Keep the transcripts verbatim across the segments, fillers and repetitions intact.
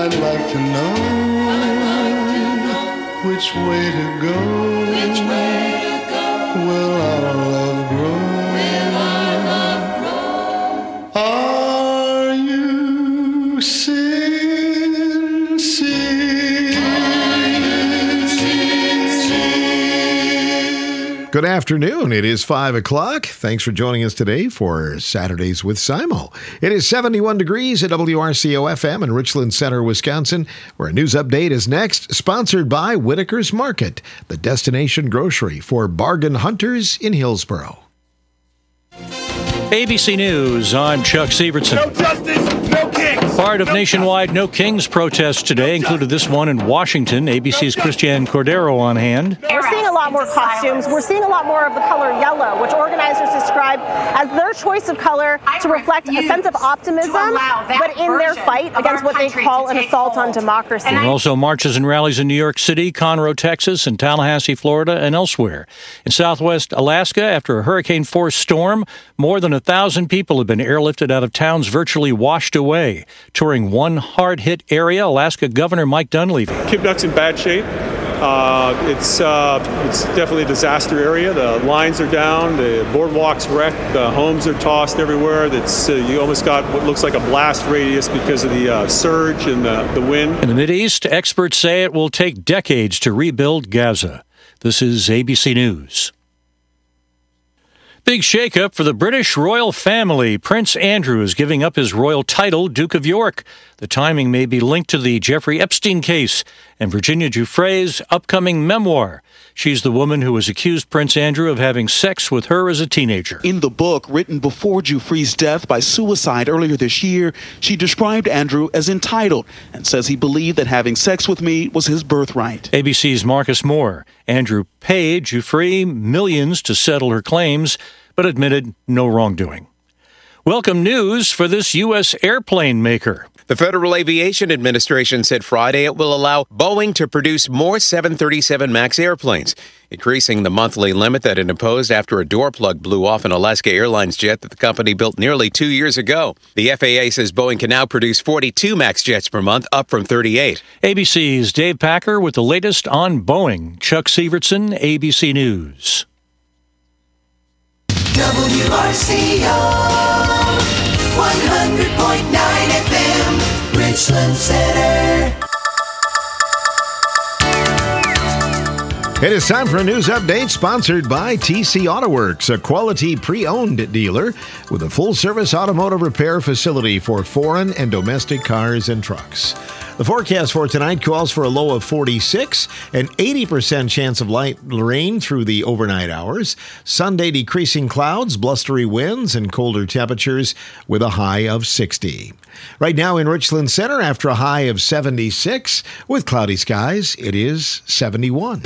I'd like to know, which way to go, which way to go, will our love grow, will our love grow, are you sincere, are you sincere? Good afternoon. It is five o'clock. Thanks for joining us today for Saturdays with Simo. It is seventy-one degrees at W R C O F M in Richland Center, Wisconsin, where a news update is next, sponsored by Whitaker's Market, the destination grocery for bargain hunters in Hillsboro. A B C News, I'm Chuck Sievertson. No justice, no kings. Part of nationwide No Kings protests today included this one in Washington. A B C's Christiane Cordero on hand. We're seeing a lot more costumes. We're seeing a lot more of the color yellow, which organizers describe as their choice of color to reflect a sense of optimism, but in their fight against what they call an assault on democracy. There are also marches and rallies in New York City, Conroe, Texas, and Tallahassee, Florida, and elsewhere. In southwest Alaska, after a hurricane-force storm, more than a thousand people have been airlifted out of towns virtually washed away. Touring one hard-hit area, Alaska Governor Mike Dunleavy. Kipnuk's in bad shape. Uh, it's uh, it's definitely a disaster area. The lines are down, the boardwalk's wrecked, the homes are tossed everywhere. That's uh, you almost got what looks like a blast radius because of the uh, surge and the, the wind. In the Mideast, experts say it will take decades to rebuild Gaza. This is A B C News. Big shakeup for the British royal family. Prince Andrew is giving up his royal title, Duke of York. The timing may be linked to the Jeffrey Epstein case and Virginia Giuffre's upcoming memoir. She's the woman who has accused Prince Andrew of having sex with her as a teenager. In the book, written before Giuffre's death by suicide earlier this year, she described Andrew as entitled and says he believed that having sex with me was his birthright. A B C's Marcus Moore. Andrew paid Giuffre millions to settle her claims, but admitted no wrongdoing. Welcome news for this U S airplane maker. The Federal Aviation Administration said Friday it will allow Boeing to produce more seven thirty-seven MAX airplanes, increasing the monthly limit that it imposed after a door plug blew off an Alaska Airlines jet that the company built nearly two years ago. The F A A says Boeing can now produce forty-two MAX jets per month, up from thirty-eight. A B C's Dave Packer with the latest on Boeing. Chuck Sievertson, A B C News. W R C O one hundred point nine F M, Richland Center. It is time for a news update sponsored by T C Auto Works, a quality pre-owned dealer with a full-service automotive repair facility for foreign and domestic cars and trucks. The forecast for tonight calls for a low of forty-six, an eighty percent chance of light rain through the overnight hours. Sunday, decreasing clouds, blustery winds, and colder temperatures with a high of sixty. Right now in Richland Center, after a high of seventy-six, with cloudy skies, it is seventy-one.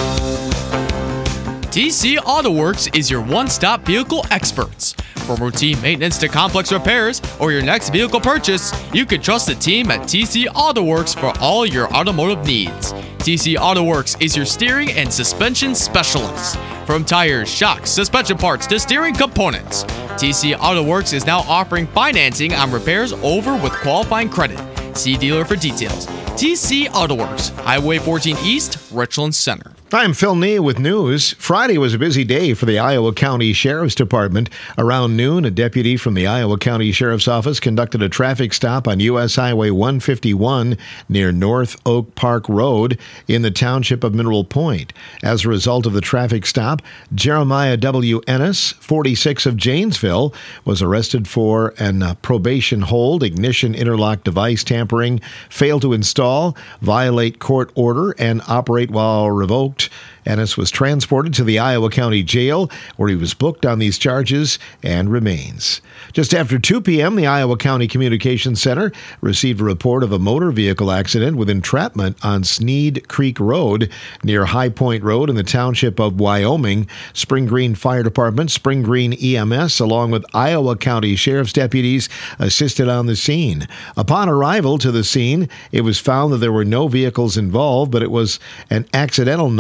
T C Auto Works is your one-stop vehicle experts. From routine maintenance to complex repairs or your next vehicle purchase, you can trust the team at T C Auto Works for all your automotive needs. T C Auto Works is your steering and suspension specialist. From tires, shocks, suspension parts to steering components, T C Auto Works is now offering financing on repairs over with qualifying credit. See dealer for details. T C Auto Works, Highway fourteen East, Richland Center. I'm Phil Nee with news. Friday was a busy day for the Iowa County Sheriff's Department. Around noon, a deputy from the Iowa County Sheriff's Office conducted a traffic stop on U S Highway one fifty-one near North Oak Park Road in the township of Mineral Point. As a result of the traffic stop, Jeremiah W. Ennis, forty-six of Janesville, was arrested for an uh, probation hold, ignition interlock device tampering, fail to install, violate court order, and operate while revoked. Ennis was transported to the Iowa County Jail, where he was booked on these charges and remains. Just after two p.m., the Iowa County Communications Center received a report of a motor vehicle accident with entrapment on Sneed Creek Road near High Point Road in the township of Wyoming. Spring Green Fire Department, Spring Green E M S, along with Iowa County Sheriff's deputies assisted on the scene. Upon arrival to the scene, it was found that there were no vehicles involved, but it was an accidental knock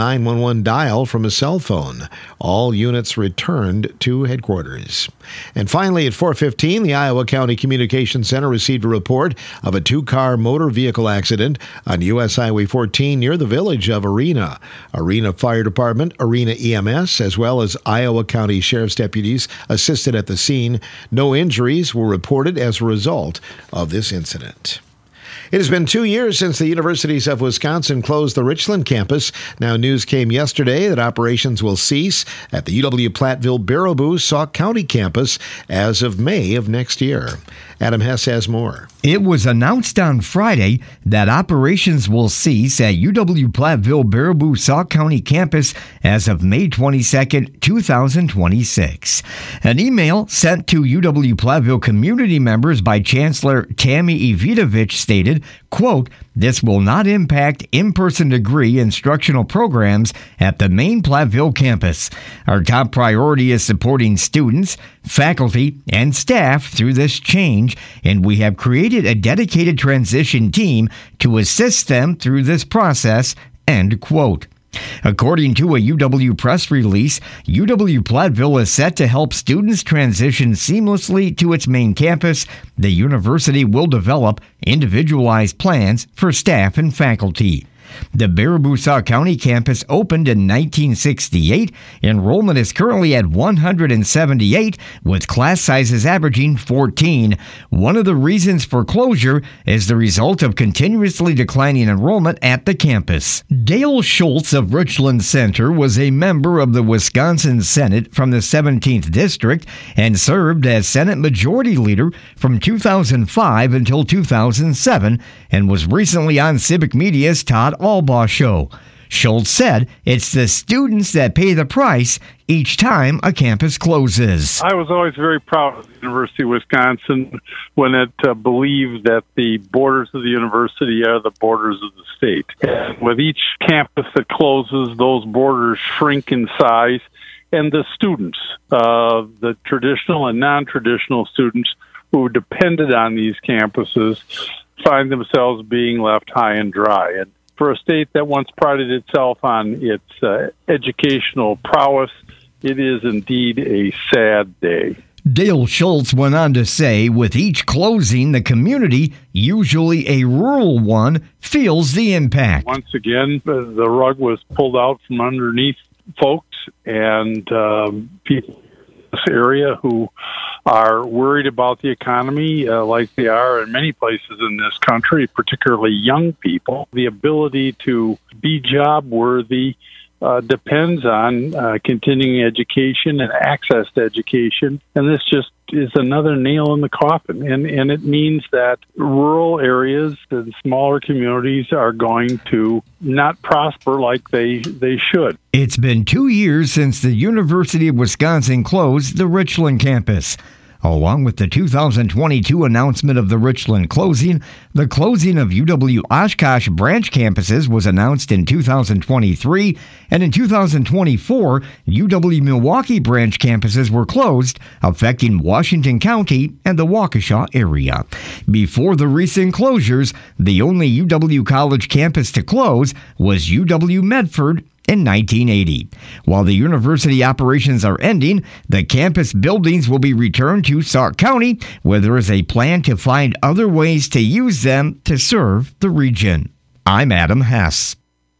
nine one one dial from a cell phone. All units returned to headquarters. And finally, at four fifteen, the Iowa County Communications Center received a report of a two-car motor vehicle accident on U S Highway fourteen near the village of Arena. Arena Fire Department, Arena E M S, as well as Iowa County Sheriff's deputies assisted at the scene. No injuries were reported as a result of this incident. It has been two years since the universities of Wisconsin closed the Richland campus. Now, news came yesterday that operations will cease at the U W-Platteville-Baraboo Sauk County campus as of May of next year. Adam Hess has more. It was announced on Friday that operations will cease at U W-Platteville-Baraboo Sauk County campus as of May twenty-second, two thousand twenty-six. An email sent to U W-Platteville community members by Chancellor Tammy Evidovich stated, quote, "This will not impact in-person degree instructional programs at the main Platteville campus. Our top priority is supporting students, faculty, and staff through this change, and we have created a dedicated transition team to assist them through this process," end quote. According to a U W press release, U W-Platteville is set to help students transition seamlessly to its main campus. The university will develop individualized plans for staff and faculty. The Baraboo Sauk County campus opened in nineteen sixty-eight. Enrollment is currently at one hundred seventy-eight, with class sizes averaging fourteen. One of the reasons for closure is the result of continuously declining enrollment at the campus. Dale Schultz of Richland Center was a member of the Wisconsin Senate from the seventeenth District and served as Senate Majority Leader from two thousand five until two thousand seven and was recently on Civic Media's Todd Albaugh Show. Schultz said it's the students that pay the price each time a campus closes. I was always very proud of the University of Wisconsin when it uh, believed that the borders of the university are the borders of the state. And with each campus that closes, those borders shrink in size, and the students, uh, the traditional and non-traditional students who depended on these campuses, find themselves being left high and dry. And for a state that once prided itself on its uh, educational prowess, it is indeed a sad day. Dale Schultz went on to say, with each closing, the community, usually a rural one, feels the impact. Once again, the rug was pulled out from underneath folks, and um, people in this area who are worried about the economy, uh, like they are in many places in this country, particularly young people. The ability to be job worthy uh, depends on uh, continuing education and access to education, and this just is another nail in the coffin. And, and it means that rural areas and smaller communities are going to not prosper like they, they should. It's been two years since the University of Wisconsin closed the Richland campus. Along with the two thousand twenty-two announcement of the Richland closing, the closing of U W-Oshkosh branch campuses was announced in two thousand twenty-three, and in two thousand twenty-four, U W-Milwaukee branch campuses were closed, affecting Washington County and the Waukesha area. Before the recent closures, the only U W College campus to close was U W-Medford in nineteen eighty. While the university operations are ending, the campus buildings will be returned to Sauk County, where there is a plan to find other ways to use them to serve the region. I'm Adam Hess.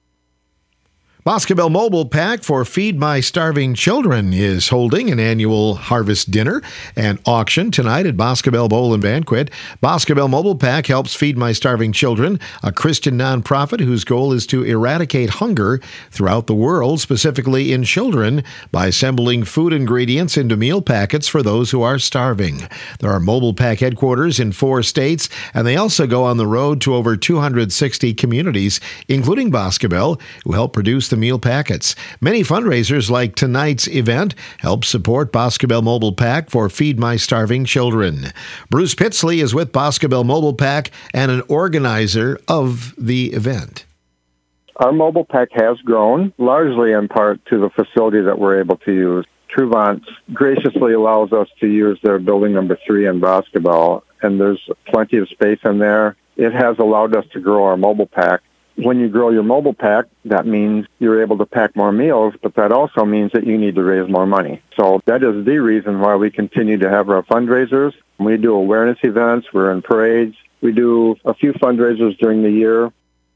Boscobel Mobile Pack for Feed My Starving Children is holding an annual harvest dinner and auction tonight at Boscobel Bowl and Banquet. Boscobel Mobile Pack helps Feed My Starving Children, a Christian nonprofit whose goal is to eradicate hunger throughout the world, specifically in children, by assembling food ingredients into meal packets for those who are starving. There are Mobile Pack headquarters in four states, and they also go on the road to over two hundred sixty communities, including Boscobel, who help produce the meal packets. Many fundraisers like tonight's event help support Boscobel Mobile Pack for Feed My Starving Children. Bruce Pitsley is with Boscobel Mobile Pack and an organizer of the event. Our mobile pack has grown, largely in part to the facility that we're able to use. Truvant graciously allows us to use their building number three in Boscobel, and there's plenty of space in there. It has allowed us to grow our mobile pack When you grow your mobile pack, that means you're able to pack more meals, but that also means that you need to raise more money. So that is the reason why we continue to have our fundraisers. We do awareness events, we're in parades, we do a few fundraisers during the year.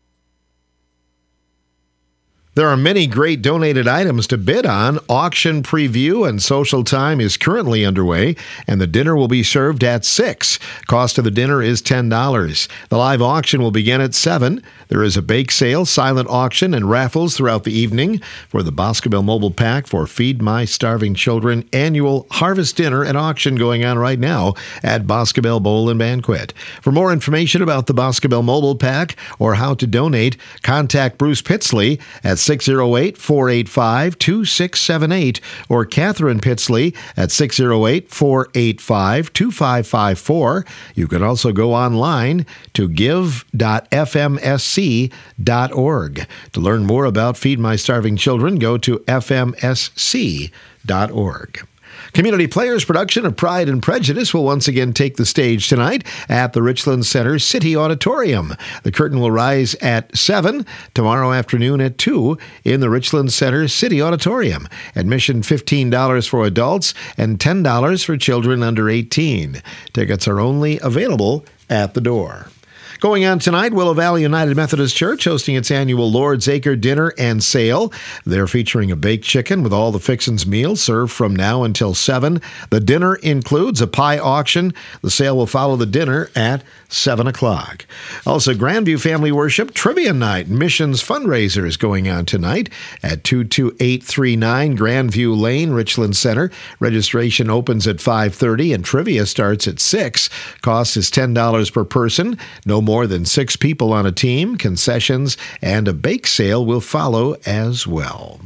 There are many great donated items to bid on. Auction preview and social time is currently underway, and the dinner will be served at six. Cost of the dinner is ten dollars. The live auction will begin at seven. There is a bake sale, silent auction, and raffles throughout the evening for the Boscobel Mobile Pack for Feed My Starving Children annual harvest dinner and auction going on right now at Boscobel Bowl and Banquet. For more information about the Boscobel Mobile Pack or how to donate, contact Bruce Pitsley at six oh eight, four eight five, two six seven eight or Catherine Pitsley at six oh eight, four eight five, two five five four. You can also go online to give dot f m s c dot org. To learn more about Feed My Starving Children, go to f m s c dot org. Community Players' production of Pride and Prejudice will once again take the stage tonight at the Richland Center City Auditorium. The curtain will rise at seven, tomorrow afternoon at two in the Richland Center City Auditorium. Admission fifteen dollars for adults and ten dollars for children under eighteen. Tickets are only available at the door. Going on tonight, Willow Valley United Methodist Church hosting its annual Lord's Acre Dinner and Sale. They're featuring a baked chicken with all the fixins meals served from now until seven. The dinner includes a pie auction. The sale will follow the dinner at seven o'clock. Also, Grandview Family Worship Trivia Night Missions Fundraiser is going on tonight at two two eight three nine Grandview Lane, Richland Center. Registration opens at five thirty and trivia starts at six. Cost is ten dollars per person. No more than six people on a team. Concessions and a bake sale will follow as well.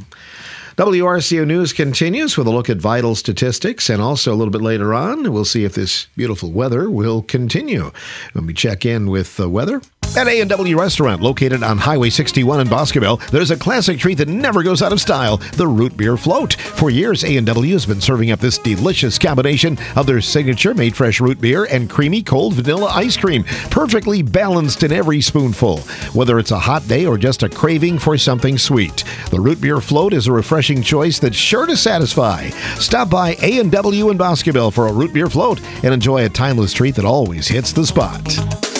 W R C O News continues with a look at vital statistics, and also a little bit later on, we'll see if this beautiful weather will continue. When we check in with the weather, at A and W Restaurant, located on Highway sixty-one in Boscobel, there's a classic treat that never goes out of style, the Root Beer Float. For years, A and W has been serving up this delicious combination of their signature made fresh root beer and creamy cold vanilla ice cream, perfectly balanced in every spoonful. Whether it's a hot day or just a craving for something sweet, the Root Beer Float is a refreshing choice that's sure to satisfy. Stop by A and W in Boscobel for a Root Beer Float and enjoy a timeless treat that always hits the spot.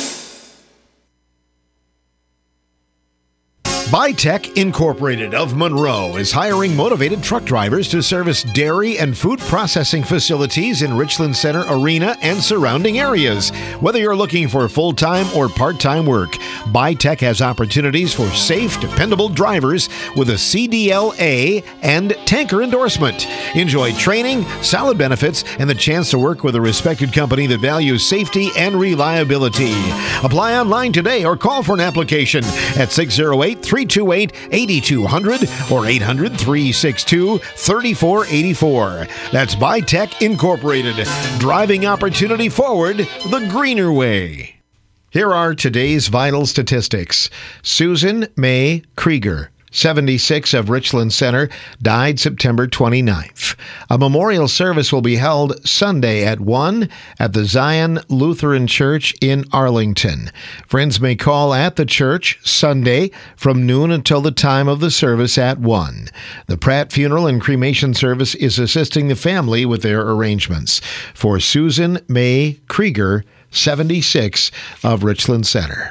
Bytech Incorporated of Monroe is hiring motivated truck drivers to service dairy and food processing facilities in Richland Center Arena and surrounding areas. Whether you're looking for full-time or part-time work, Bytech has opportunities for safe, dependable drivers with a C D L A and tanker endorsement. Enjoy training, solid benefits, and the chance to work with a respected company that values safety and reliability. Apply online today or call for an application at six oh eight, three two eight, eight two hundred or eight hundred, three six two, three four eight four. That's Bytech Incorporated, driving opportunity forward the greener way. Here are today's vital statistics. Susan May Krieger, seventy-six, of Richland Center, died September twenty-ninth. A memorial service will be held Sunday at one at the Zion Lutheran Church in Arlington. Friends may call at the church Sunday from noon until the time of the service at one. The Pratt Funeral and Cremation Service is assisting the family with their arrangements. For Susan May Krieger, seventy-six, of Richland Center.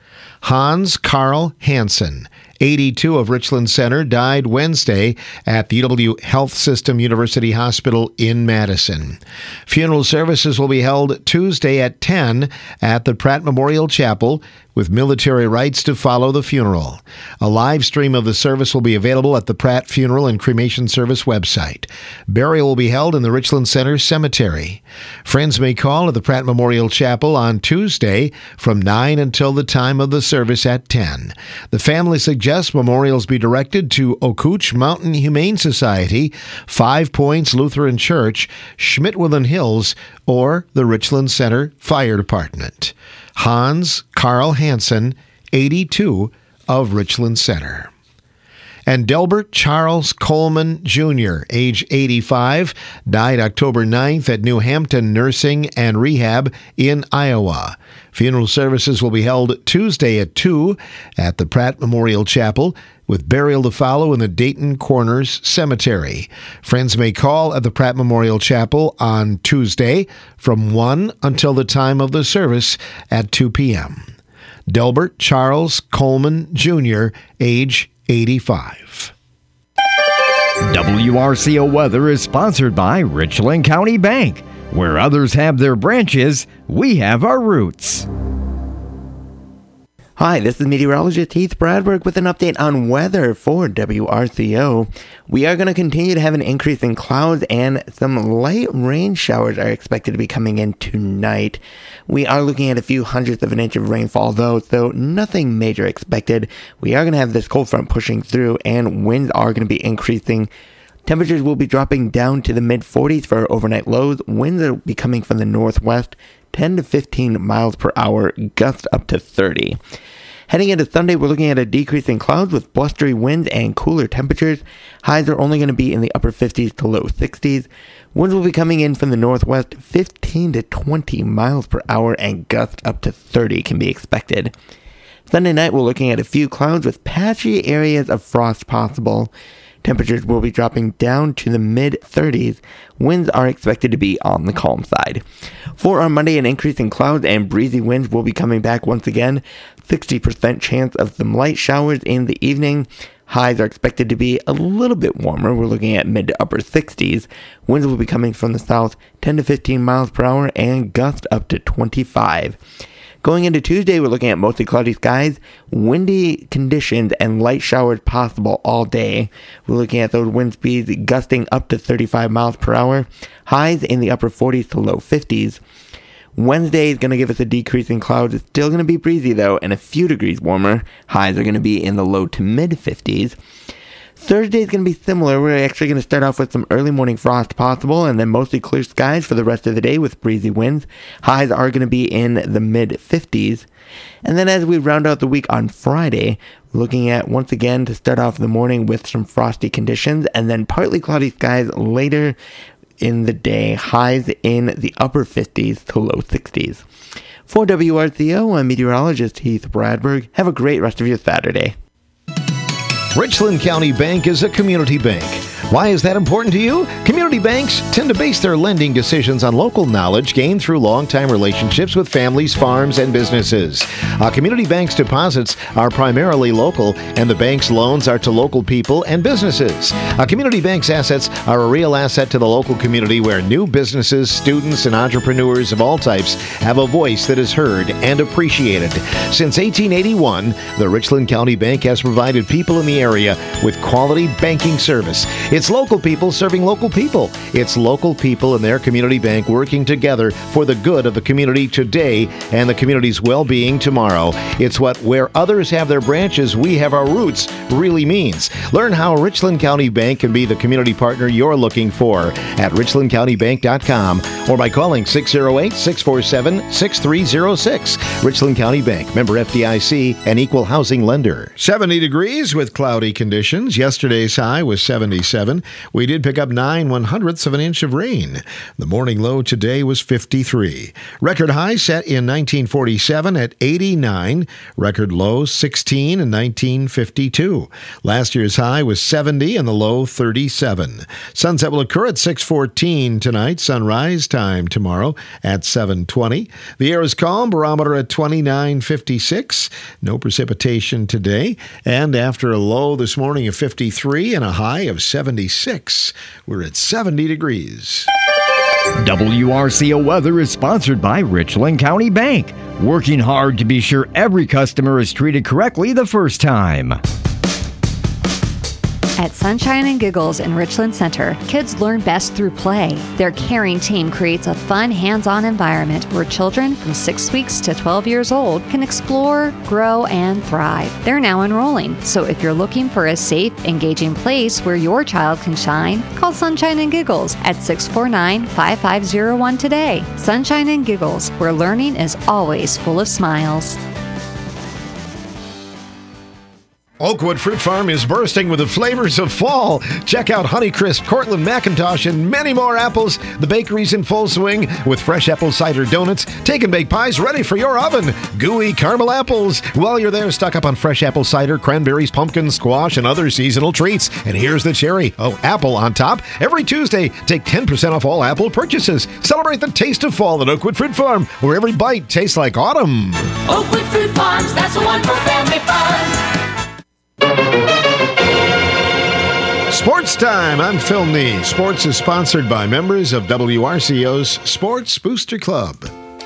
Hans Carl Hansen, eighty-two, of Richland Center, died Wednesday at the U W Health System University Hospital in Madison. Funeral services will be held Tuesday at ten at the Pratt Memorial Chapel, with military rites to follow the funeral. A live stream of the service will be available at the Pratt Funeral and Cremation Service website. Burial will be held in the Richland Center Cemetery. Friends may call at the Pratt Memorial Chapel on Tuesday from nine until the time of the service at ten. The family suggests memorials be directed to Ocooch Mountain Humane Society, Five Points Lutheran Church, Schmidt-Willen Hills, or the Richland Center Fire Department. Hans Carl Hansen, eighty-two, of Richland Center. And Delbert Charles Coleman Junior, age eighty-five, died October ninth at New Hampton Nursing and Rehab in Iowa. Funeral services will be held Tuesday at two at the Pratt Memorial Chapel, with burial to follow in the Dayton Corners Cemetery. Friends may call at the Pratt Memorial Chapel on Tuesday from one until the time of the service at two p.m. Delbert Charles Coleman Junior, age eighty-five. W R C O weather is sponsored by Richland County Bank. Where others have their branches, we have our roots. Hi, this is meteorologist Heath Bradberg with an update on weather for W R C O. We are going to continue to have an increase in clouds, and some light rain showers are expected to be coming in tonight. We are looking at a few hundredths of an inch of rainfall, though, so nothing major expected. We are going to have this cold front pushing through, and winds are going to be increasing. Temperatures will be dropping down to the mid forties for overnight lows. Winds will be coming from the northwest, ten to fifteen miles per hour, gusts up to thirty. Heading into Sunday, we're looking at a decrease in clouds with blustery winds and cooler temperatures. Highs are only going to be in the upper fifties to low sixties. Winds will be coming in from the northwest, fifteen to twenty miles per hour, and gusts up to thirty can be expected. Sunday night, we're looking at a few clouds with patchy areas of frost possible. Temperatures will be dropping down to the mid thirties. Winds are expected to be on the calm side. For our Monday, an increase in clouds and breezy winds will be coming back once again. sixty percent chance of some light showers in the evening. Highs are expected to be a little bit warmer. We're looking at mid to upper sixties. Winds will be coming from the south, ten to fifteen miles per hour, and gusts up to twenty-five. Going into Tuesday, we're looking at mostly cloudy skies, windy conditions, and light showers possible all day. We're looking at those wind speeds gusting up to thirty-five miles per hour, highs in the upper forties to low fifties. Wednesday is going to give us a decrease in clouds. It's still going to be breezy, though, and a few degrees warmer. Highs are going to be in the low to mid fifties. Thursday is going to be similar. We're actually going to start off with some early morning frost possible, and then mostly clear skies for the rest of the day with breezy winds. Highs are going to be in the mid fifties. And then as we round out the week on Friday, we're looking at, once again, to start off the morning with some frosty conditions, and then partly cloudy skies later in the day. Highs in the upper fifties to low sixties. For W R C O, I'm meteorologist Heath Bradberg. Have a great rest of your Saturday. Richland County Bank is a community bank. Why is that important to you? Community banks tend to base their lending decisions on local knowledge gained through long-time relationships with families, farms, and businesses. A community bank's deposits are primarily local, and the bank's loans are to local people and businesses. A community bank's assets are a real asset to the local community, where new businesses, students, and entrepreneurs of all types have a voice that is heard and appreciated. Since eighteen eighty-one, the Richland County Bank has provided people in the area with quality banking service. It's local people serving local people. It's local people and their community bank working together for the good of the community today and the community's well-being tomorrow. It's what where others have their branches, we have our roots really means. Learn how Richland County Bank can be the community partner you're looking for at richland county bank dot com or by calling six oh eight, six four seven, six three oh six. Richland County Bank, member F D I C, an equal housing lender. seventy degrees with cloudy conditions. Yesterday's high was seventy-seven. We did pick up nine one hundredths of an inch of rain. The morning low today was fifty-three. Record high set in nineteen forty-seven at eighty-nine. Record low sixteen in nineteen fifty-two. Last year's high was seventy and the low thirty-seven. Sunset will occur at six fourteen tonight. Sunrise time tomorrow at seven twenty. The air is calm. Barometer at twenty-nine fifty-six. No precipitation today. And after a low this morning of fifty-three and a high of seventy-six, we're at seventy degrees. W R C O weather is sponsored by Richland County Bank, working hard to be sure every customer is treated correctly the first time. At Sunshine and Giggles in Richland Center, kids learn best through play. Their caring team creates a fun, hands-on environment where children from six weeks to twelve years old can explore, grow, and thrive. They're now enrolling, so if you're looking for a safe, engaging place where your child can shine, call Sunshine and Giggles at six four nine, five five zero one today. Sunshine and Giggles, where learning is always full of smiles. Oakwood Fruit Farm is bursting with the flavors of fall. Check out Honeycrisp, Cortland McIntosh, and many more apples. The bakery's in full swing with fresh apple cider donuts, take and bake pies ready for your oven, gooey caramel apples. While you're there, stock up on fresh apple cider, cranberries, pumpkin, squash, and other seasonal treats. And here's the cherry. Oh, apple on top. Every Tuesday, take ten percent off all apple purchases. Celebrate the taste of fall at Oakwood Fruit Farm, where every bite tastes like autumn. Oakwood Fruit Farms, that's the one for family fun. Sports Time. I'm Phil Nee. Sports is sponsored by members of W R C O's Sports Booster Club.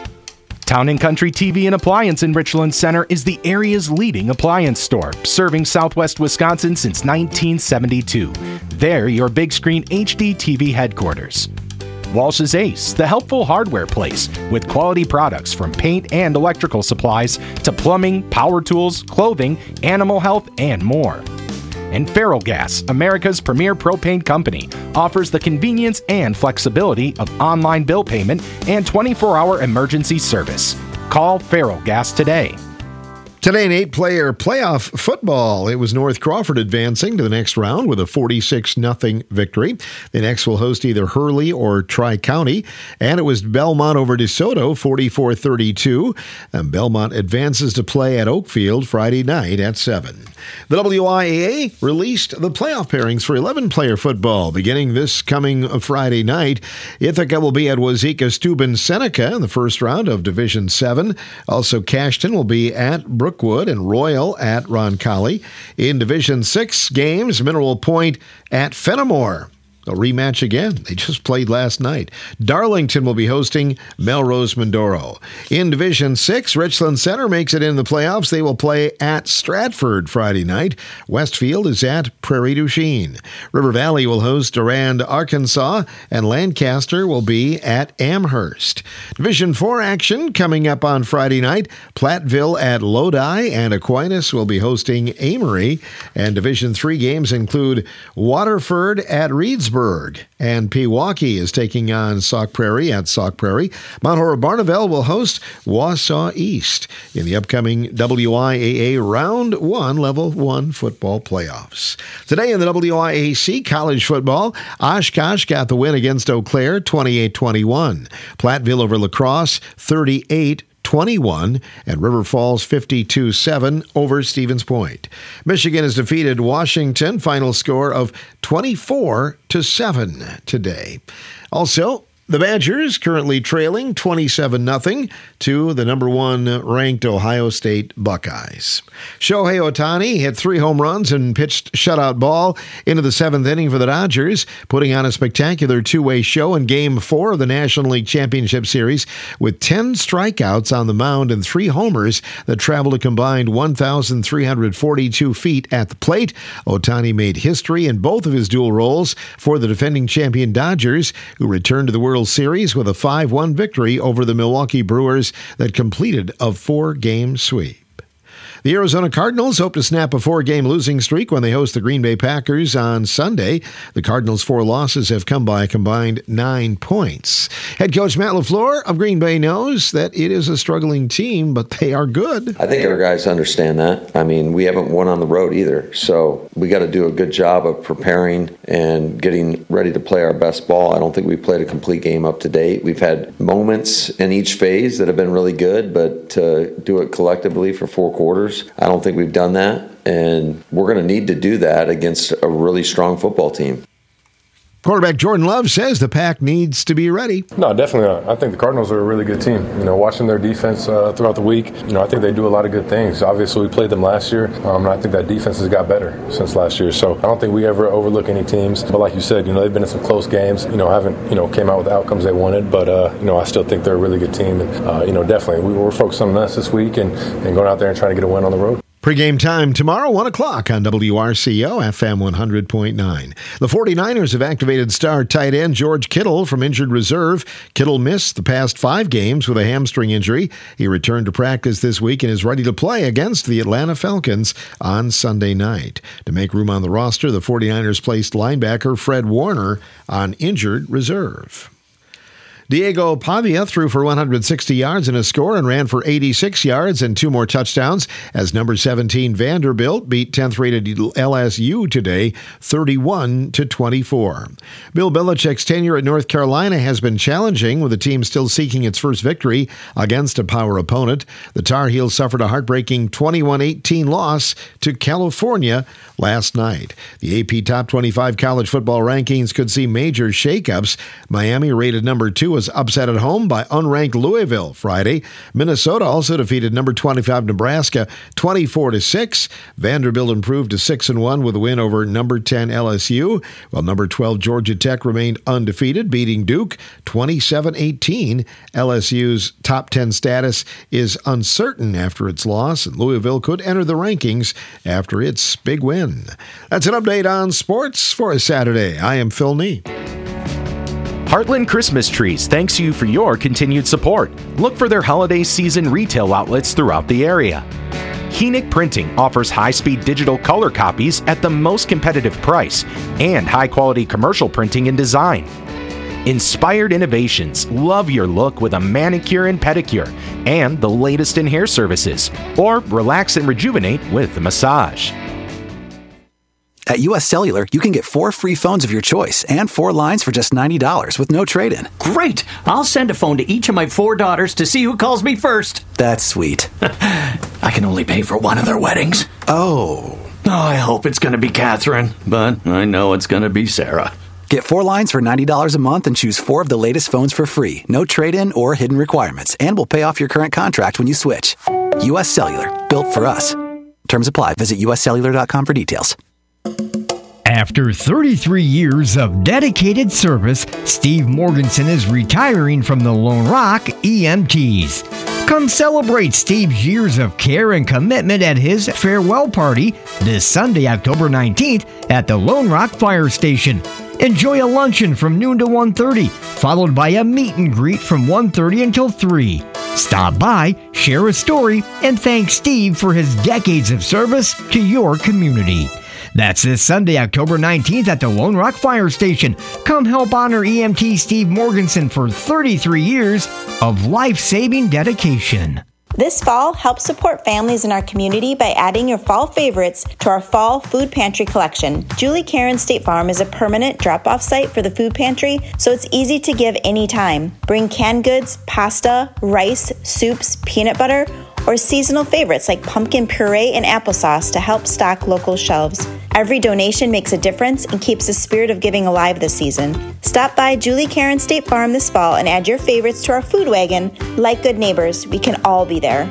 Town and Country T V and Appliance in Richland Center is the area's leading appliance store, serving Southwest Wisconsin since nineteen seventy-two. They're your big screen H D T V headquarters. Walsh's Ace, the helpful hardware place with quality products from paint and electrical supplies to plumbing, power tools, clothing, animal health, and more. And Feral Gas, America's premier propane company, offers the convenience and flexibility of online bill payment and twenty-four hour emergency service. Call Feral Gas today. Today in eight-player playoff football, it was North Crawford advancing to the next round with a forty-six nothing victory. The next will host either Hurley or Tri-County, and it was Belmont over DeSoto, forty-four thirty-two. And Belmont advances to play at Oakfield Friday night at seven. The W I A A released the playoff pairings for eleven-player football beginning this coming Friday night. Ithaca will be at Wazeeka Steuben Seneca in the first round of Division seven. Also, Cashton will be at Brookwood and Royal at Roncalli. In Division six games, Mineral Point at Fenimore. A rematch again. They just played last night. Darlington will be hosting Melrose Mindoro. In Division six, Richland Center makes it in the playoffs. They will play at Stratford Friday night. Westfield is at Prairie du Chien. River Valley will host Durand, Arkansas, and Lancaster will be at Amherst. Division four action coming up on Friday night. Platteville at Lodi, and Aquinas will be hosting Amory. And Division three games include Waterford at Reedsburg. And Pewaukee is taking on Sauk Prairie at Sauk Prairie. Mount Horeb-Barneveld will host Wausau East in the upcoming W I A A Round one Level one football playoffs. Today in the W I A C college football, Oshkosh got the win against Eau Claire twenty-eight twenty-one. Platteville over La Crosse thirty-eight twenty-one, and River Falls fifty-two seven over Stevens Point. Michigan has defeated Washington, final score of twenty-four to seven today. Also, the Badgers currently trailing twenty-seven nothing to the number one ranked Ohio State Buckeyes. Shohei Ohtani hit three home runs and pitched shutout ball into the seventh inning for the Dodgers, putting on a spectacular two-way show in Game four of the National League Championship Series with ten strikeouts on the mound and three homers that traveled a combined one thousand three hundred forty-two feet at the plate. Ohtani made history in both of his dual roles for the defending champion Dodgers, who returned to the World Series with a five one victory over the Milwaukee Brewers that completed a four-game sweep. The Arizona Cardinals hope to snap a four-game losing streak when they host the Green Bay Packers on Sunday. The Cardinals' four losses have come by a combined nine points. Head coach Matt LaFleur of Green Bay knows that it is a struggling team, but they are good. I think our guys understand that. I mean, we haven't won on the road either, so we got to do a good job of preparing and getting ready to play our best ball. I don't think we've played a complete game up to date. We've had moments in each phase that have been really good, but to do it collectively for four quarters, I don't think we've done that, and we're going to need to do that against a really strong football team. Quarterback Jordan Love says the Pack needs to be ready. No, definitely not. I think the Cardinals are a really good team. You know, watching their defense uh, throughout the week, you know, I think they do a lot of good things. Obviously, we played them last year, um, and I think that defense has got better since last year. So I don't think we ever overlook any teams. But like you said, you know, they've been in some close games. You know, haven't you know came out with the outcomes they wanted. But uh, you know, I still think they're a really good team. And uh, you know, definitely we, we're focused on us this week and, and going out there and trying to get a win on the road. Pre-game time tomorrow, one o'clock on W R C O F M one hundred point nine. The 49ers have activated star tight end George Kittle from injured reserve. Kittle missed the past five games with a hamstring injury. He returned to practice this week and is ready to play against the Atlanta Falcons on Sunday night. To make room on the roster, the 49ers placed linebacker Fred Warner on injured reserve. Diego Pavia threw for one hundred sixty yards and a score and ran for eighty-six yards and two more touchdowns as number seventeen Vanderbilt beat tenth-rated L S U today, thirty-one to twenty-four. Bill Belichick's tenure at North Carolina has been challenging, with the team still seeking its first victory against a power opponent. The Tar Heels suffered a heartbreaking twenty-one eighteen loss to California last night. The A P Top twenty-five college football rankings could see major shakeups. Miami, rated number two, was upset at home by unranked Louisville Friday. Minnesota also defeated number twenty-five Nebraska twenty-four to six. Vanderbilt improved to six and one with a win over number ten L S U, while number twelve Georgia Tech remained undefeated, beating Duke twenty-seven eighteen. L S U's top ten status is uncertain after its loss, and Louisville could enter the rankings after its big win. That's an update on sports for a Saturday. I am Phil Nee. Heartland Christmas Trees thanks you for your continued support. Look for their holiday season retail outlets throughout the area. Heenick Printing offers high-speed digital color copies at the most competitive price and high-quality commercial printing and design. Inspired Innovations, love your look with a manicure and pedicure and the latest in hair services, or relax and rejuvenate with a massage. At U S Cellular, you can get four free phones of your choice and four lines for just ninety dollars with no trade-in. Great! I'll send a phone to each of my four daughters to see who calls me first. That's sweet. I can only pay for one of their weddings. Oh. Oh, I hope it's going to be Catherine, but I know it's going to be Sarah. Get four lines for ninety dollars a month and choose four of the latest phones for free. No trade-in or hidden requirements, and we'll pay off your current contract when you switch. U S Cellular, built for us. Terms apply. Visit U S cellular dot com for details. After thirty-three years of dedicated service, Steve Morganson is retiring from the Lone Rock E M Ts. Come celebrate Steve's years of care and commitment at his farewell party this Sunday, October nineteenth at the Lone Rock Fire Station. Enjoy a luncheon from noon to one thirty, followed by a meet and greet from one thirty until three. Stop by, share a story, and thank Steve for his decades of service to your community. That's this Sunday, October nineteenth at the Lone Rock Fire Station. Come help honor E M T Steve Morganson for thirty-three years of life-saving dedication. This fall, help support families in our community by adding your fall favorites to our fall food pantry collection. Julie Karen State Farm is a permanent drop-off site for the food pantry, so it's easy to give anytime. Bring canned goods, pasta, rice, soups, peanut butter, or seasonal favorites like pumpkin puree and applesauce to help stock local shelves. Every donation makes a difference and keeps the spirit of giving alive this season. Stop by Julie Karen State Farm this fall and add your favorites to our food wagon. Like good neighbors, we can all be there.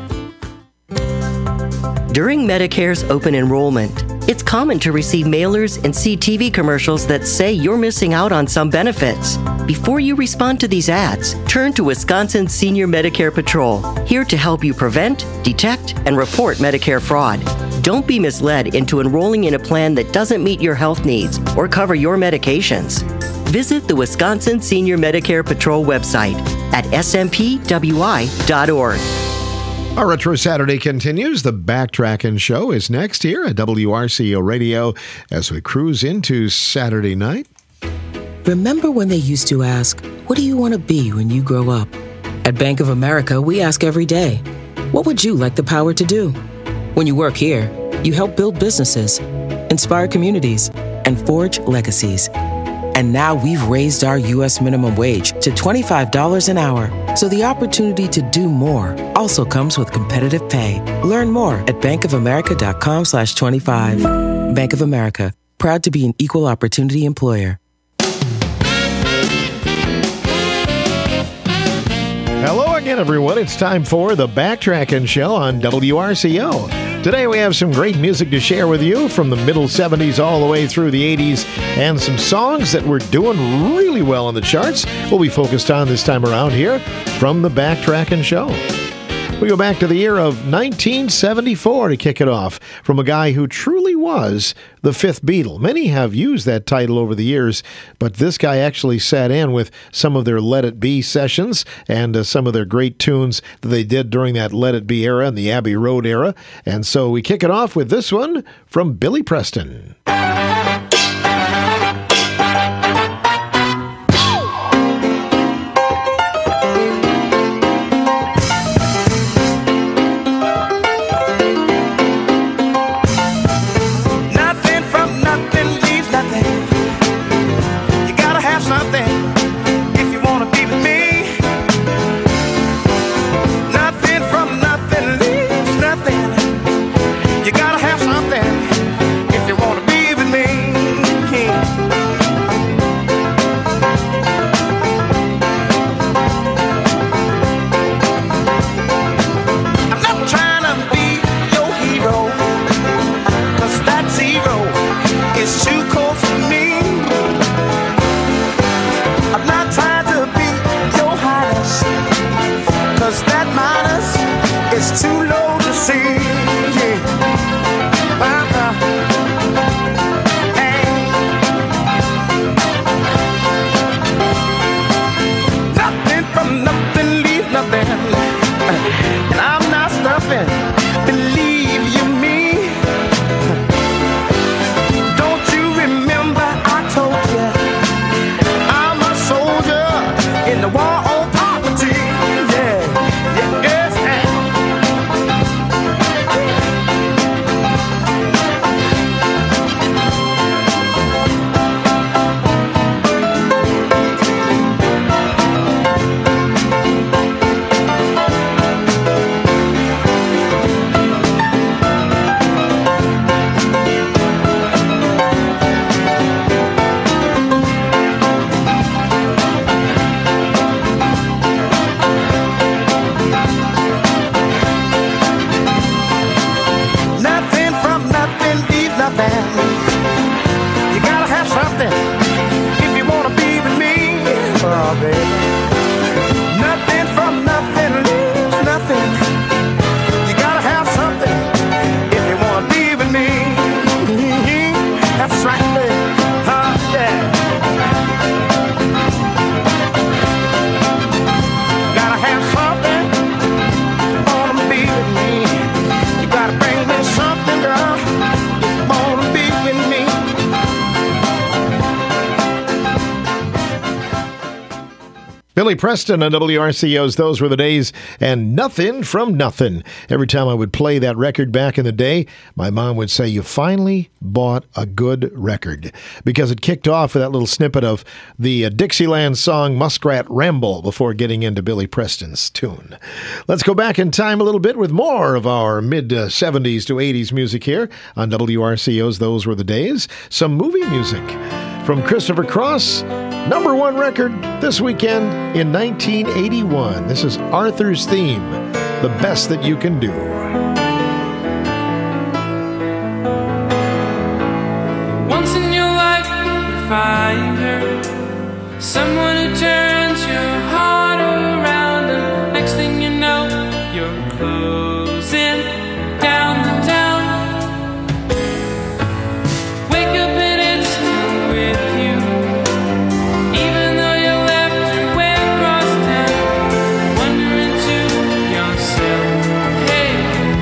During Medicare's open enrollment, it's common to receive mailers and see T V commercials that say you're missing out on some benefits. Before you respond to these ads, turn to Wisconsin Senior Medicare Patrol, here to help you prevent, detect, and report Medicare fraud. Don't be misled into enrolling in a plan that doesn't meet your health needs or cover your medications. Visit the Wisconsin Senior Medicare Patrol website at s m p w i dot org. Our Retro Saturday continues. The Backtrackin' Show is next here at W R C O Radio as we cruise into Saturday night. Remember when they used to ask, what do you want to be when you grow up? At Bank of America, we ask every day, what would you like the power to do? When you work here, you help build businesses, inspire communities, and forge legacies. And now we've raised our U S minimum wage to twenty-five dollars an hour. So the opportunity to do more also comes with competitive pay. Learn more at bankofamerica.com slash 25. Bank of America, proud to be an equal opportunity employer. Hello again, everyone. It's time for the Backtrackin' Show on W R C O. Today we have some great music to share with you from the middle seventies all the way through the eighties, and some songs that were doing really well on the charts we'll be focused on this time around here from the Backtrackin' Show. We go back to the year of nineteen seventy-four to kick it off, from a guy who truly was the fifth Beatle. Many have used that title over the years, but this guy actually sat in with some of their Let It Be sessions and uh, some of their great tunes that they did during that Let It Be era and the Abbey Road era. And so we kick it off with this one from Billy Preston. something if you want to be with me. I'm not trying to be your hero, 'cause that zero is too cold for me. I'm not trying to be your highness, 'cause that minus is too low to see. Yeah. Uh-uh. Hey. Nothing from nothing, leave nothing. And I'm not stuffing, believe you me. Don't you remember I told you I'm a soldier in the war on poverty? Yeah, yeah, yes, and nothing from nothing, leave nothing. You gotta have something if you wanna be with me. Oh, baby. Nothing from nothing, leave nothing. You gotta have something if you wanna be with me. That's right, baby. Huh, yeah. Gotta have something if you wanna be with me. You gotta bring me something, girl, if you wanna be with me. Billy Preston on W R C O's Those Were the Days, and Nothing from Nothing. Every time I would play that record back in the day, my mom would say, you finally bought a good record, because it kicked off with that little snippet of the uh, Dixieland song Muskrat Ramble before getting into Billy Preston's tune. Let's go back in time a little bit with more of our mid-seventies to eighties music here on W R C O's Those Were the Days. Some movie music from Christopher Cross. Number one record this weekend in nineteen eighty-one. This is Arthur's Theme, The Best That You Can Do. Once in your life you find her, someone who turns your heart around, and next thing you know, you're closing down the town. Wake up and it's still with you, even though you left your way across town. Wondering to yourself, hey,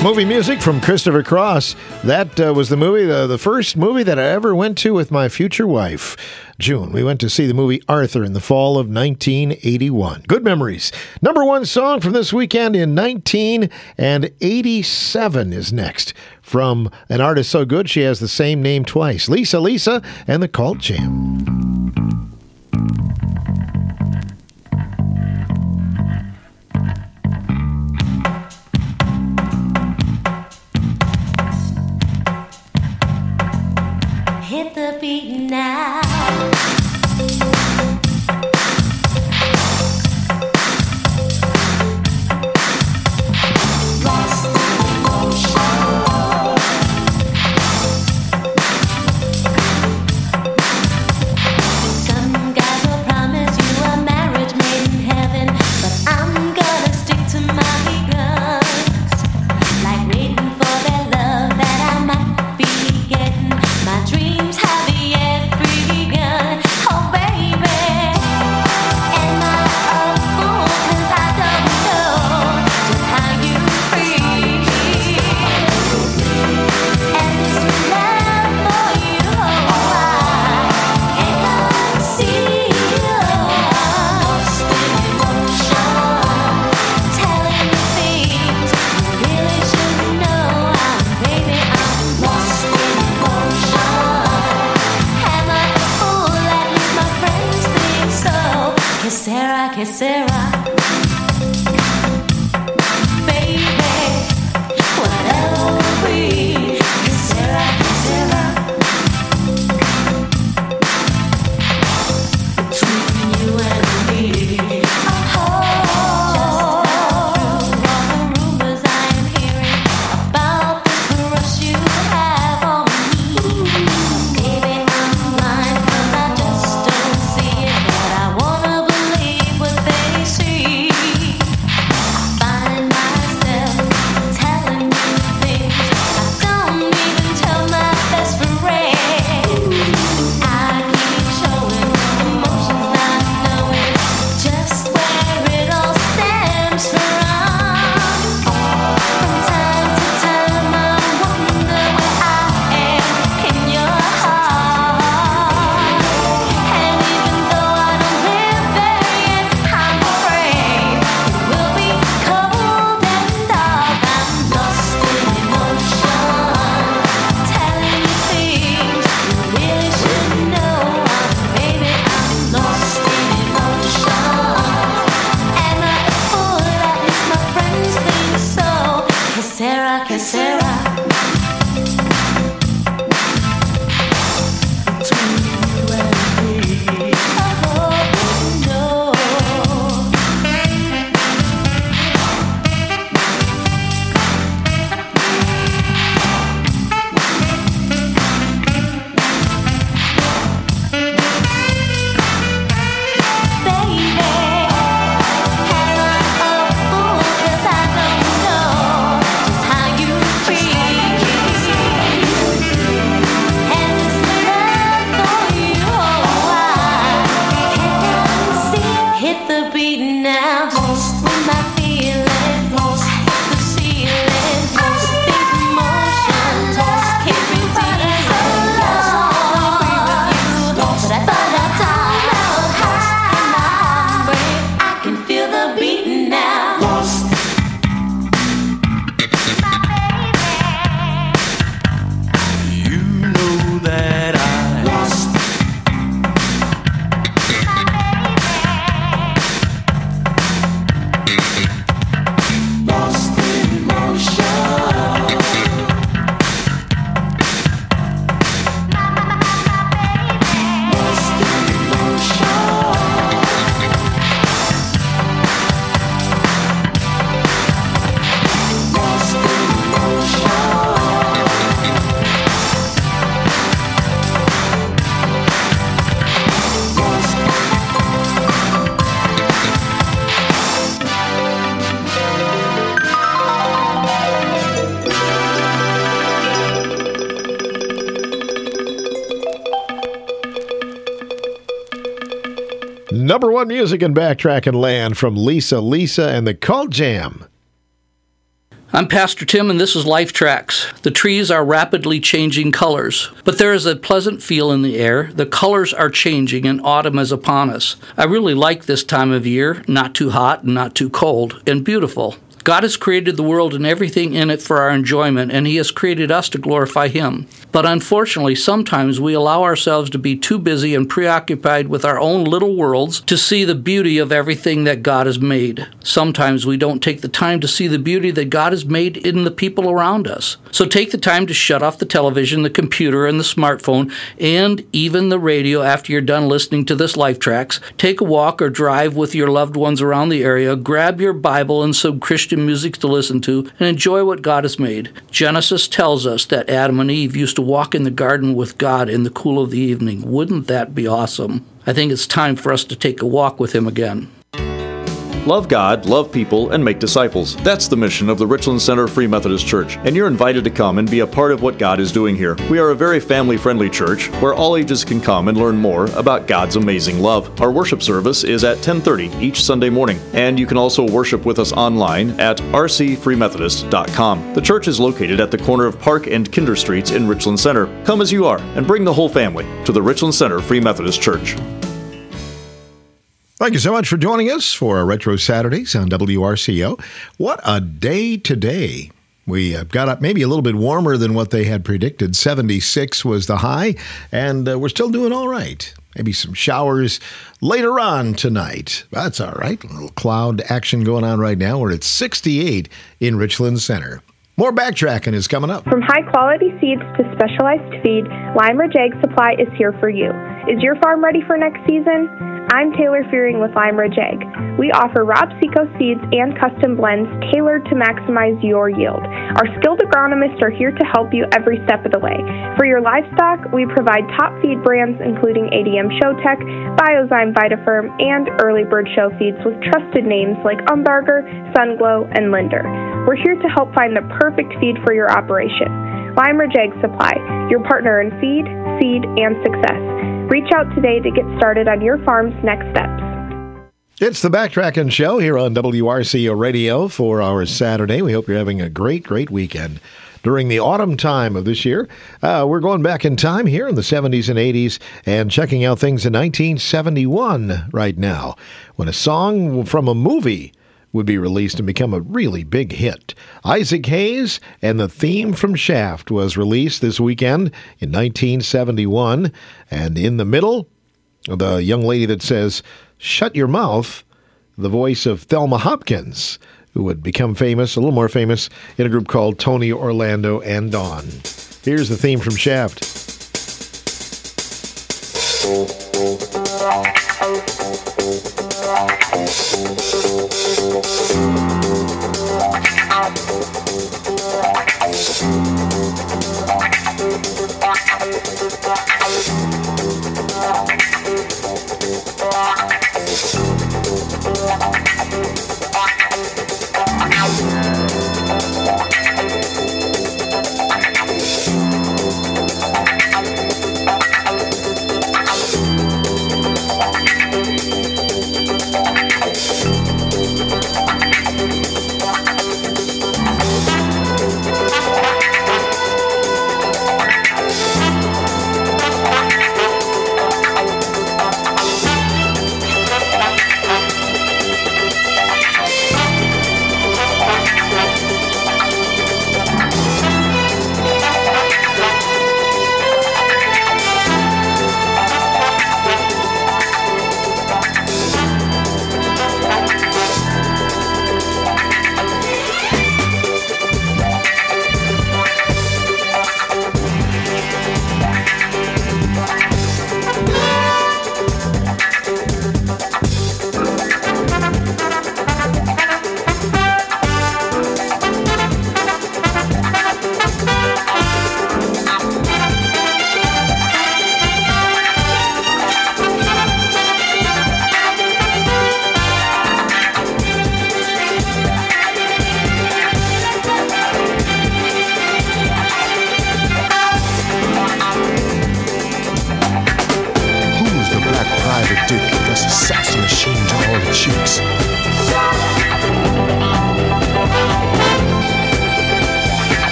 Movie music from Christopher Cross. That uh, was the movie, the, the first movie that I ever went to with my future wife, June. We went to see the movie Arthur in the fall of nineteen eighty-one. Good memories. Number one song from this weekend in nineteen eighty-seven is next. From an artist so good she has the same name twice. Lisa Lisa and the Cult Jam. Hit the beat now. Lost in motion. Some guys will promise you a marriage made in heaven, but I'm gonna stick to my guns. Like waiting for that love that I might be getting. My dreams have yet begun. Oh baby, am I a fool? 'Cause I don't know just how you feel. And this love for you, I can't conceal. Lost in emotion, telling you things you really should know. I'm, baby, I'm lost in emotion. Am I a fool? At least my friends think so. Que sera, que sera, baby, whatever will be. Que sera, que sera, between you and me. Oh, just all the rumors I am hearing about this crush you have on me. Baby, I'm blind 'cause I just don't see it, but I wanna believe what they see. I find myself telling you things I don't even tell my best friend. I keep showing emotions not knowing just where it all stems from. From time to time I wonder where I am in your heart. And even though I don't live there yet, I'm afraid it will be cold and dark. I'm lost in emotion, telling you things you really should know. I'm, baby, I'm lost in emotion. Am I a fool? At least my friends think so. Que sera, que sera, between you and me. I hope you know. Baby, am I a fool? 'Cause I don't know just how you feel. And this love for you, I can't conceal. Hit the beat now. Lost with my feelings. Lost hit the ceiling. Lost these emotions. Lost can't redeem it. Lost wanna be with you. But I thought I died. Lost in my heartbreak. I can feel the beat now. Lost. You know that I lost. Lost in emotion. Lost in emotion. Lost Number one music in backtrack and land from Lisa Lisa and the Cult Jam. I'm Pastor Tim, and this is Life Tracks. The trees are rapidly changing colors, but there is a pleasant feel in the air. The colors are changing, and autumn is upon us. I really like this time of year, not too hot and not too cold, and beautiful. God has created the world and everything in it for our enjoyment, and He has created us to glorify Him. But unfortunately, sometimes we allow ourselves to be too busy and preoccupied with our own little worlds to see the beauty of everything that God has made. Sometimes we don't take the time to see the beauty that God has made in the people around us. So take the time to shut off the television, the computer, and the smartphone, and even the radio after you're done listening to this Life Tracks. Take a walk or drive with your loved ones around the area. Grab your Bible and some Christian music to listen to, and enjoy what God has made. Genesis tells us that Adam and Eve used to walk in the garden with God in the cool of the evening. Wouldn't that be awesome? I think it's time for us to take a walk with Him again. Love God, love people, and make disciples. That's the mission of the Richland Center Free Methodist Church, and you're invited to come and be a part of what God is doing here. We are a very family-friendly church where all ages can come and learn more about God's amazing love. Our worship service is at ten thirty each Sunday morning, and you can also worship with us online at r c free methodist dot com. The church is located at the corner of Park and Kinder Streets in Richland Center. Come as you are and bring the whole family to the Richland Center Free Methodist Church. Thank you so much for joining us for our Retro Saturdays on W R C O. What a day today. We uh, got up maybe a little bit warmer than what they had predicted. seventy-six was the high, and uh, we're still doing all right. Maybe some showers later on tonight. That's all right. A little cloud action going on right now. We're at sixty-eight in Richland Center. More backtracking is coming up. From high-quality seeds to specialized feed, Lime Ridge Ag Supply is here for you. Is your farm ready for next season? I'm Taylor Fearing with Lime Ridge Ag. We offer Rob Seco seeds and custom blends tailored to maximize your yield. Our skilled agronomists are here to help you every step of the way. For your livestock, we provide top feed brands including A D M Showtech, Biozyme Vitaferm, and Early Bird Show feeds with trusted names like Umbarger, Sunglow, and Linder. We're here to help find the perfect feed for your operation. Lime Ridge Ag Supply, your partner in feed, seed, and success. Reach out today to get started on your farm's next steps. It's the Backtracking Show here on W R C O Radio for our Saturday. We hope you're having a great, great weekend. During the autumn time of this year, uh, we're going back in time here in the seventies and eighties and checking out things in nineteen seventy-one right now, when a song from a movie would be released and become a really big hit. Isaac Hayes and the theme from Shaft was released this weekend in nineteen seventy-one. And in the middle, the young lady that says, "Shut your mouth," the voice of Thelma Hopkins, who would become famous, a little more famous, in a group called Tony, Orlando, and Dawn. Here's the theme from Shaft.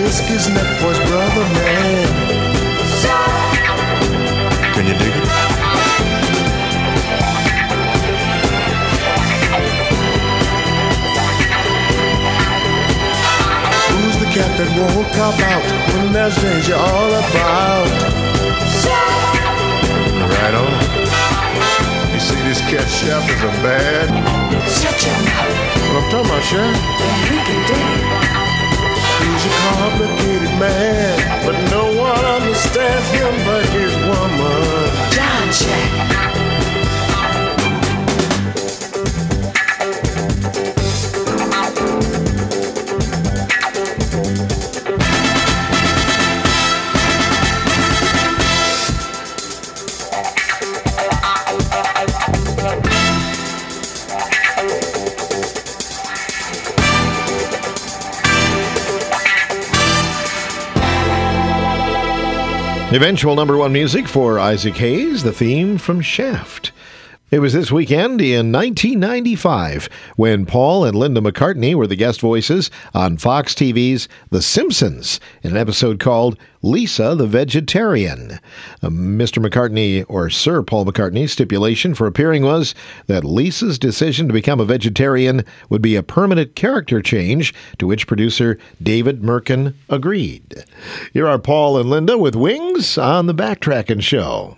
risk his neck for his brother, man. Can you dig it? Who's the cat that won't cop out when there's danger all about? Right on. You see, this cat chef is a bad. Shut your mouth. What I'm talking about, chef? He's a complicated man, but no one understands him but his woman. John Jack. Eventual number one music for Isaac Hayes, the theme from Shaft. It was this weekend in nineteen ninety-five when Paul and Linda McCartney were the guest voices on Fox T V's The Simpsons in an episode called Lisa the Vegetarian. Uh, Mister McCartney, or Sir Paul McCartney's stipulation for appearing was that Lisa's decision to become a vegetarian would be a permanent character change, to which producer David Merkin agreed. Here are Paul and Linda with Wings on the Backtrackin' Show.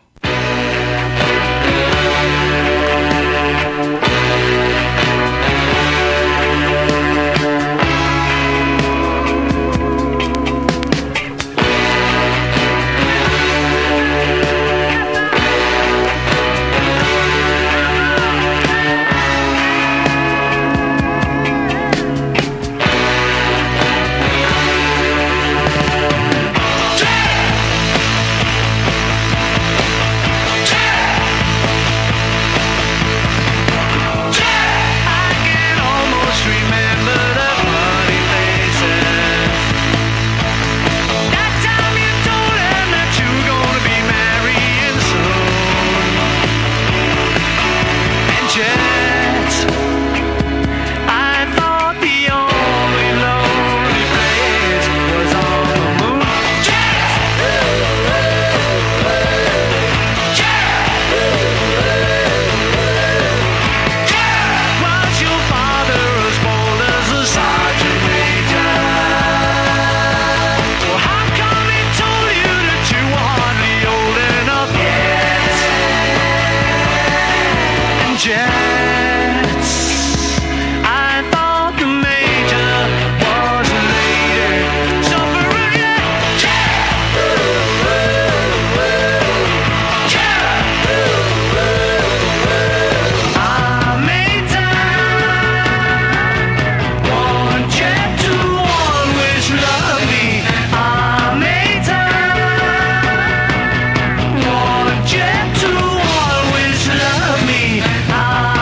Ah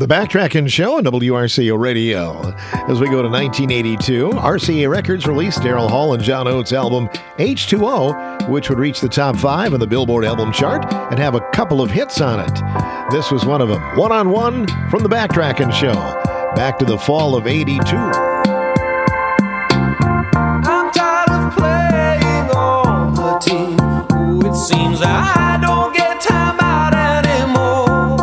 The Backtrackin' Show on W R C O Radio. As we go to nineteen eighty-two, R C A Records released Daryl Hall and John Oates' album H two O, which would reach the top five on the Billboard album chart and have a couple of hits on it. This was one of them, One on One from The Backtrackin' Show. Back to the fall of eighty-two. I'm tired of playing on the team. Ooh, it seems I don't get time out anymore.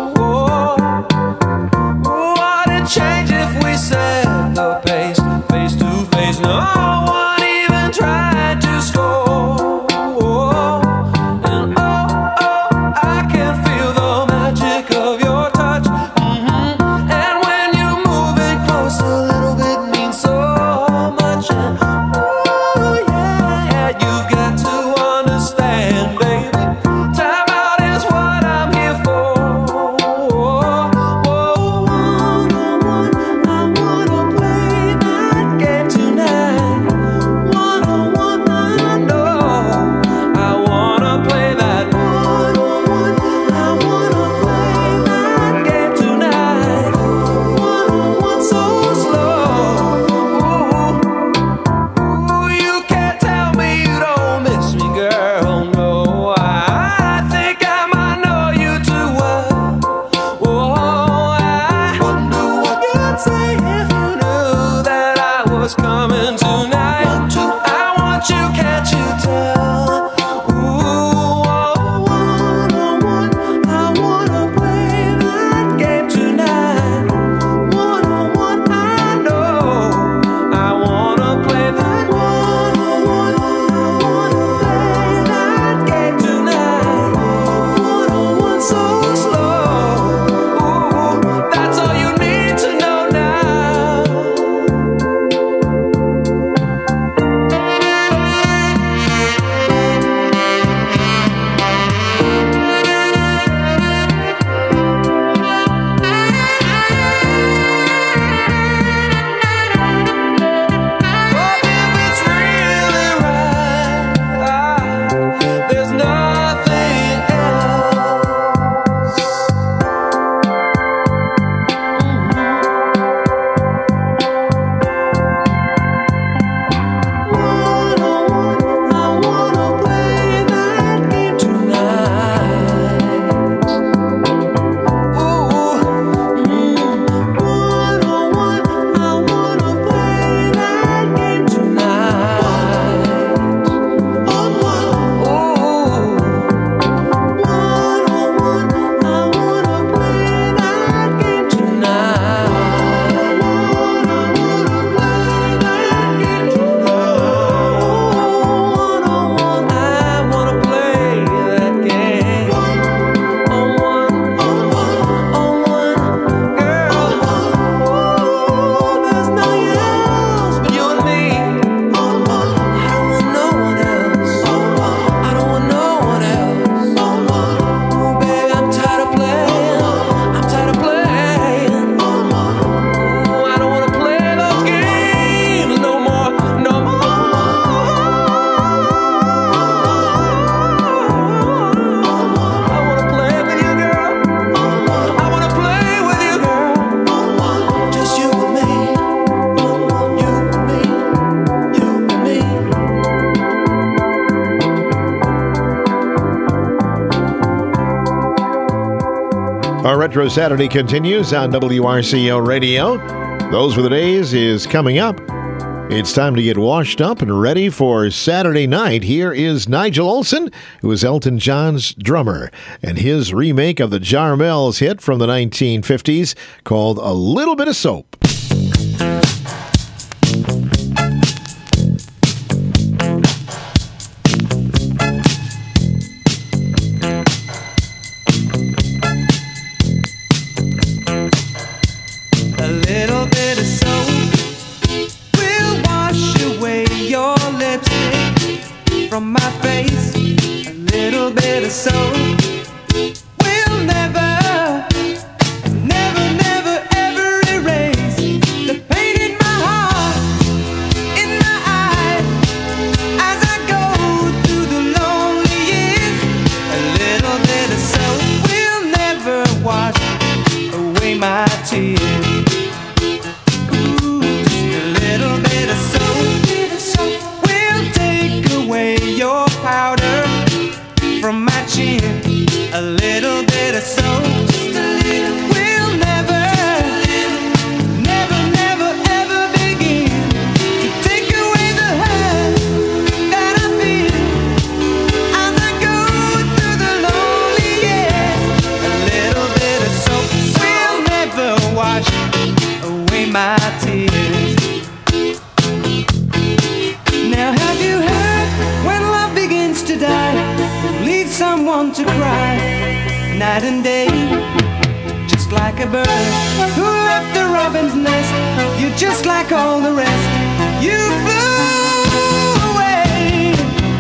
Would it change if we set the pace face to face? No one even tried to score. And oh, oh, I can feel the magic of your touch. Mm-hmm. And when you move it close, a little bit means so much. And oh yeah, you've got to understand, baby. Time out is what I'm here for. Oh, one on one, I wanna play that game tonight. One on one, I know I wanna play that. One on one, I wanna play that game tonight. One on one, so slow. Ooh, ooh, you can't tell me you don't miss me, girl. No, I think I might know you too well. Oh, I wonder what you'd say if you knew that I was coming tonight. I want you, can't you tell? Ooh, oh, one on one, I wanna play that game tonight. One on one, I know I wanna play that. One on one, I wanna play that game tonight. One on one, so slow. Ooh, that's all you need to know now. But if it's really right, there's nothing else. One on one, I wanna play that game tonight. Ooh, mm, one on one, I wanna play that game tonight. On one, ooh, one on one, I wanna play that game tonight. One on one, play that game tonight. One on one, I wanna play that game. On one, on one, on one, girl. Ooh, there's nothing else but you and me. On one, I don't want no one else. On one, I don't want no one else. On one, ooh, baby, I'm tired of playing. I'm tired of playing. On one, ooh, I don't wanna play those games no more, no more. I wanna play with you, girl. I wanna play with you, girl. Just you and me. You and me. You and me. Our Retro Saturday continues on W R C O Radio. Those Were the Days is coming up. It's time to get washed up and ready for Saturday night. Here is Nigel Olsson, who is Elton John's drummer, and his remake of the Jarmels hit from the nineteen fifties called A Little Bit of Soap. A little bit of soap will wash away your lipstick from my face. A little bit of soap will never, never, never, ever erase A little bit of soap, just a little. We'll never, never, never, ever begin to take away the hurt that I feel as I go through the lonely years. A little bit of soap will never wash away my tears. Now have you heard when love begins to die, leave someone to cry night and day, just like a bird who left the robin's nest. You're just like all the rest, you flew away.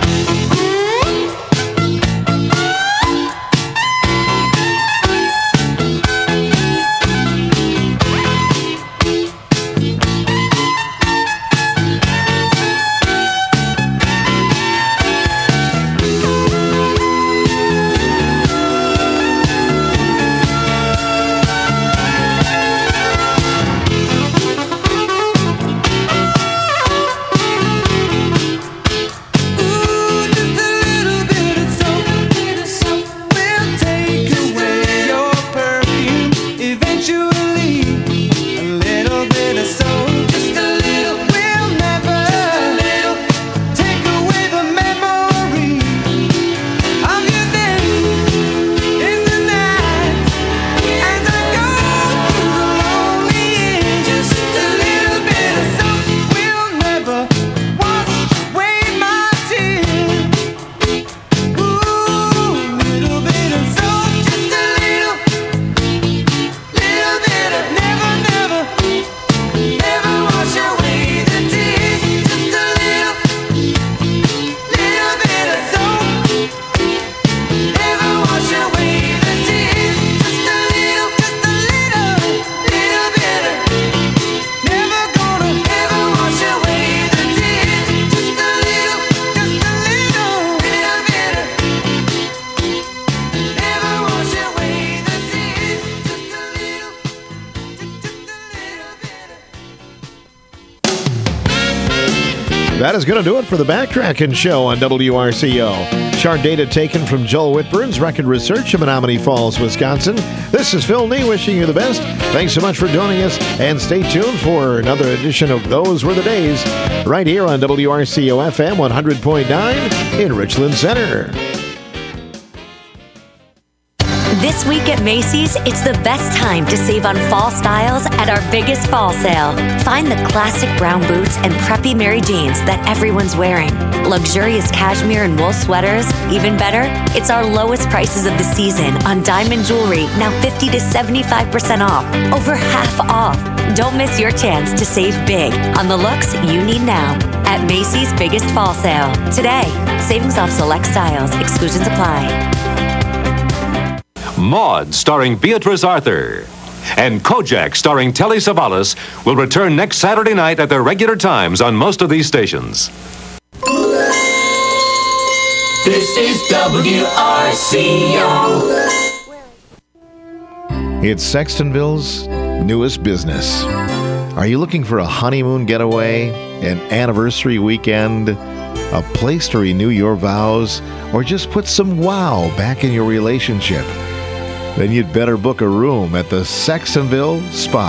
That is going to do it for the Backtracking Show on W R C O. Chart data taken from Joel Whitburn's Record Research of Menominee Falls, Wisconsin. This is Phil Nee wishing you the best. Thanks so much for joining us, and stay tuned for another edition of Those Were the Days right here on W R C O F M one hundred point nine in Richland Center. This week at Macy's, it's the best time to save on fall styles at our biggest fall sale. Find the classic brown boots and preppy Mary jeans that everyone's wearing. Luxurious cashmere and wool sweaters. Even better, it's our lowest prices of the season on diamond jewelry, now fifty to seventy-five percent off. Over half off. Don't miss your chance to save big on the looks you need now at Macy's biggest fall sale. Today, savings off select styles. Exclusions apply. Maude, starring Beatrice Arthur, and Kojak, starring Telly Savalas, will return next Saturday night at their regular times on most of these stations. This is W R C O. It's Sextonville's newest business. Are you looking for a honeymoon getaway, an anniversary weekend, a place to renew your vows, or just put some wow back in your relationship? Then you'd better book a room at the Sextonville Spa.